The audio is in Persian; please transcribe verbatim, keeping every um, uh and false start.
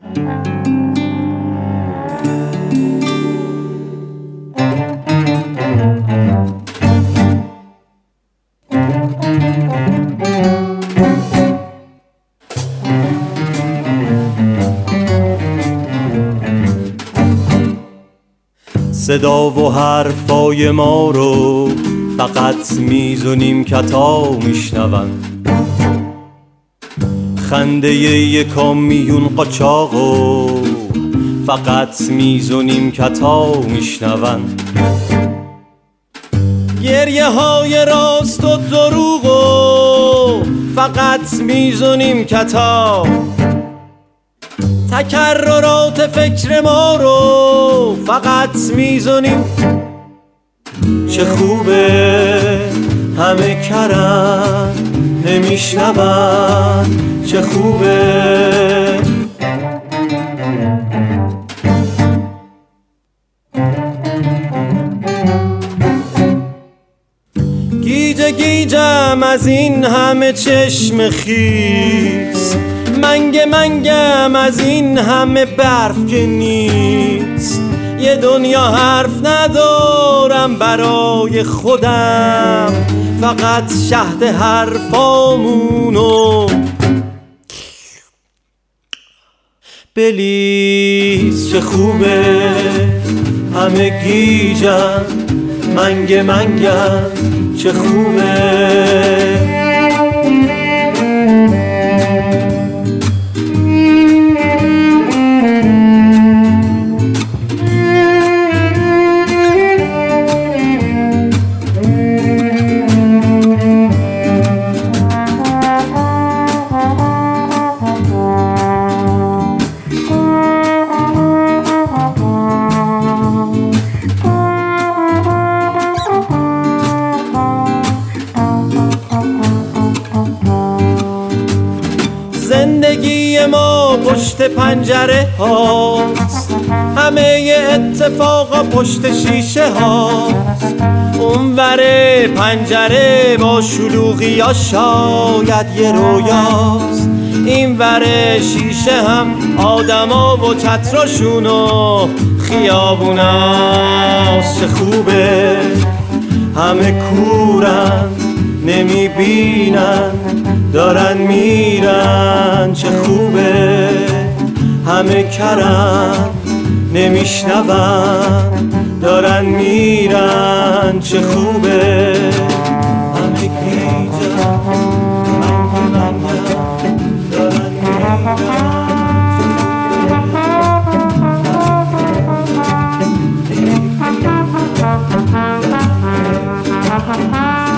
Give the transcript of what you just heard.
صدا و حرفای ما رو فقط میز و نیمکتا میشنون، خنده یکا میون قاچاق و فقط میز و نیمکتا میشنون، گریه های راست و دروغ و فقط میز و نیمکتا، تکررات فکر ما رو فقط میزنیم. چه خوبه همه کرن نمیشنون، چه خوبه گیجه گیجم از این همه چشم خیس، منگه منگم از این همه برف که نیست، یه دنیا حرف ندارم برای خودم، فقط شهد حرفامونو بلیز. چه خوبه همه گیجن منگه منگم، چه خوبه زندگی ما پشت پنجره هاست، همه اتفاقا پشت شیشه هاست، اونور پنجره با شلوغی ها شاید یه رویاست، اینور شیشه هم آدما و چتراشون و خیابوناست. چه خوبه همه کورن نمیبینن دارن میرن، چه خوبه همه کرن نمیشنون دارن میرن، چه خوبه همه گیجن منگه منگه دارن میرن. Ha ha ha.